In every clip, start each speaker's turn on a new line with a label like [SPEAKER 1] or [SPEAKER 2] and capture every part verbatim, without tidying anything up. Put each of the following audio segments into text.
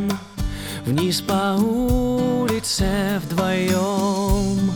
[SPEAKER 1] вниз по улице вдвоем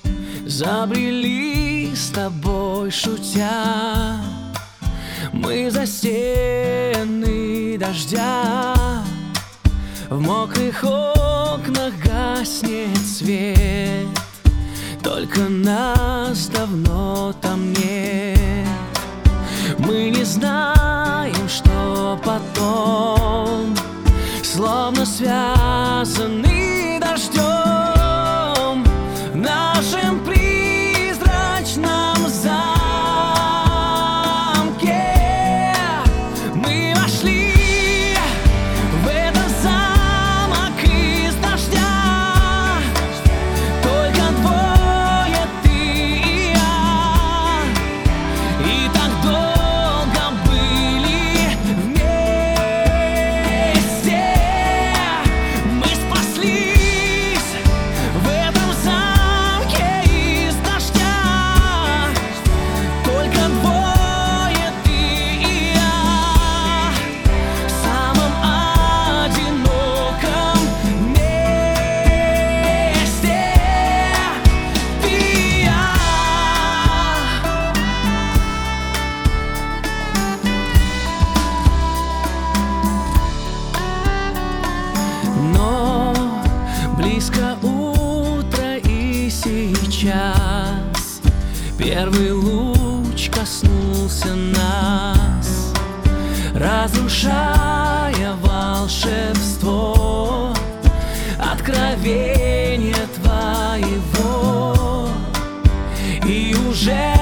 [SPEAKER 1] забрели с тобой шутя. Мы за стены дождя, в мокрых окнах гаснет свет, только нас давно там нет. Мы не знаем, что потом, словно связаны дождем в нашем призрачном замке. Мы вошли в этот замок из дождя, только двое, ты и я, и так долго были вместе. Мы спаслись в этом замке из дождя, только двое, ты и я, в самом одиноком месте, ты и я. Но близко утро, и сейчас первый луч коснулся нас, разрушая волшебство откровения твоего. И уже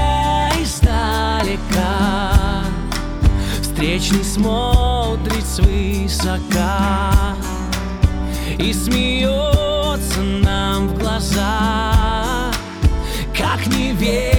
[SPEAKER 1] издалека встречный смотрит свысока и смеется нам в глаза, как не верь.